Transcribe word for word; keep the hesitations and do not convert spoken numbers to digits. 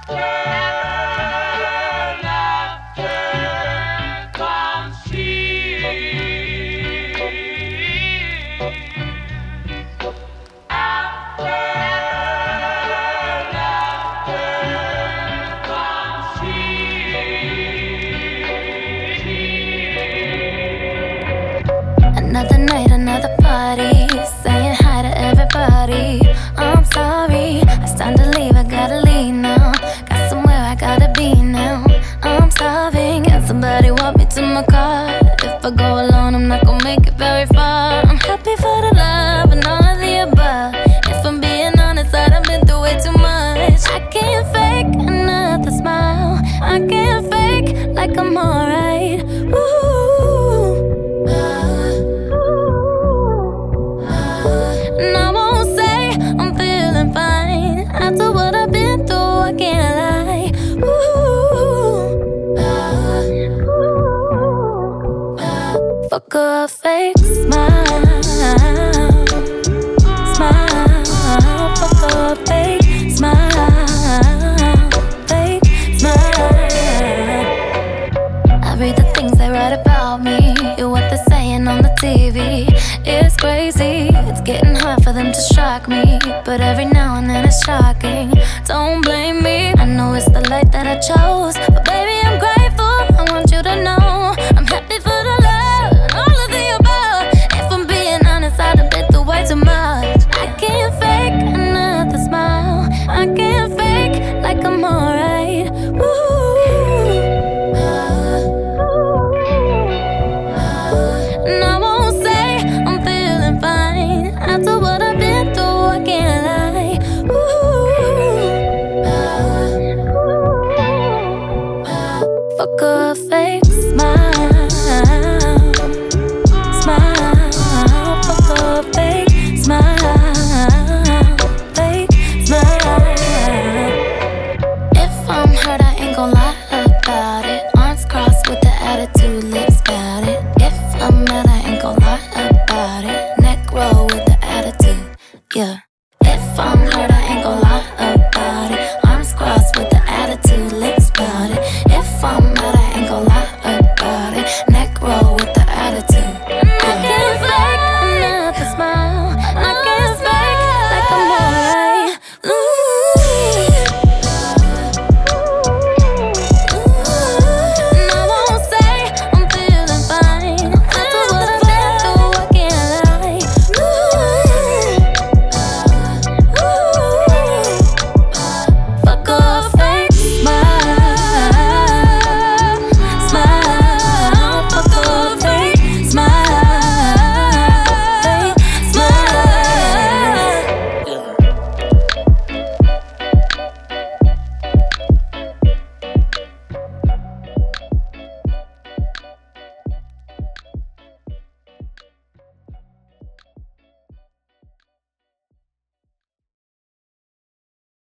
Another night, another party, saying hi to everybody. I'm sorry, it's time to leave, I gotta leave now. Got somewhere I gotta be now. I'm starving, and somebody walk me to my car. If I go alone, I'm not gonna make it very far. I'm happy for the love and all of the above. If I'm being honest, I done been through way too much. I can't fake another smile, I can't fake like I'm alright. Ooh. After what I've been through, I can't lie. Ooh, fuck a fake smile, smile. Fuck a fake smile, fake smile. I read the things they write about me, hear what they're saying on the T V. It's crazy, it's getting hard for them to shock me, but every now and then it's shocking. Don't blame me, I know it's the light that I chose, but baby I'm grateful, I want you to know I'm happy for the love and all of the above. If I'm being honest, I done been through way too much. I can't fake another smile, I can't fake like I'm alright.